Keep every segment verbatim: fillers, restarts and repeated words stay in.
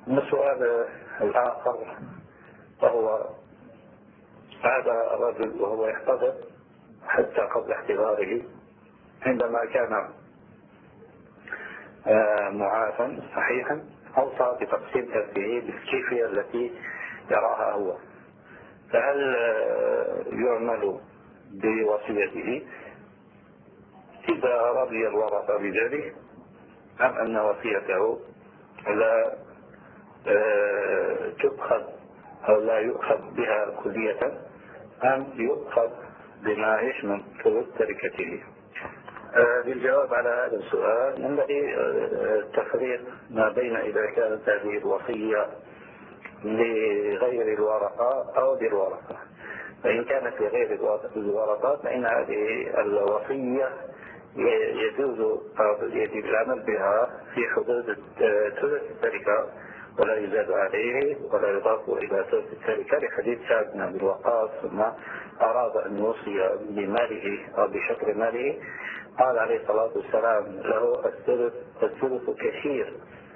السؤال الآخر وهو هذا الرجل وهو يحتضر حتى قبل احتضاره عندما كان معافا صحيحا أوصى بتقسيم تركه بالكيفية التي يراها هو، فهل يعمل بوصيته إذا رضي الورثة بذلك أم أن وصيته لا تؤخذ أو لا يؤخذ بها كلية أم يؤخذ بما يشمل ثلث تركته؟ للجواب على هذا السؤال ينبغي التفريق ما بين إذا كانت هذه الوصية لغير الورثة أو للورثة. فإن كانت لغير الورثة فإن هذه الوصية يجوز يجب العمل بها في حدود ثلث التركة ولا يزاد عليه ولا يضاف إلى ثلث التركة، لحديث سعد بن أبي وقاص ثم أراد أن يوصي بماله أو بشطر ماله قال عليه الصلاة والسلام له الثلث الثلث كثير،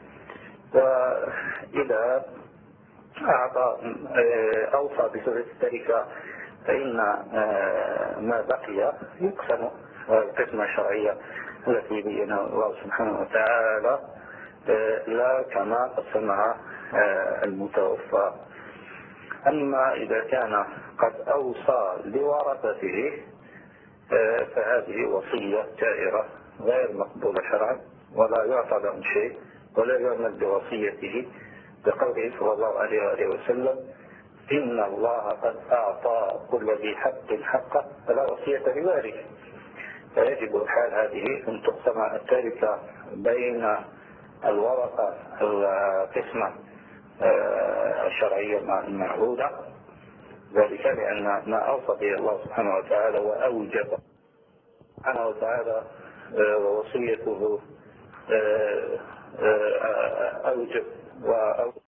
وإذا أعطى أوصى بثلث التركة فإن ما بقي يقسم القسمة الشرعية التي بينها الله سبحانه وتعالى لا كما قسمها المتوفى. أما إذا كان قد أوصى لورثته فهذه وصية جائرة غير مقبولة شرعا ولا يعطى له شيء ولا يعمل بوصيته، بقوله صلى الله عليه وآله وسلم إن الله قد أعطى كل ذي حق حقه فلا وصية لوارث. فيجب الحال هذه أن تقسم التركة بين الورثة القسمة الشرعية المعهودة، ذلك لأن ما أوصى به الله سبحانه وتعالى وأوجب سبحانه وتعالى ووصيته أوجب وأوجب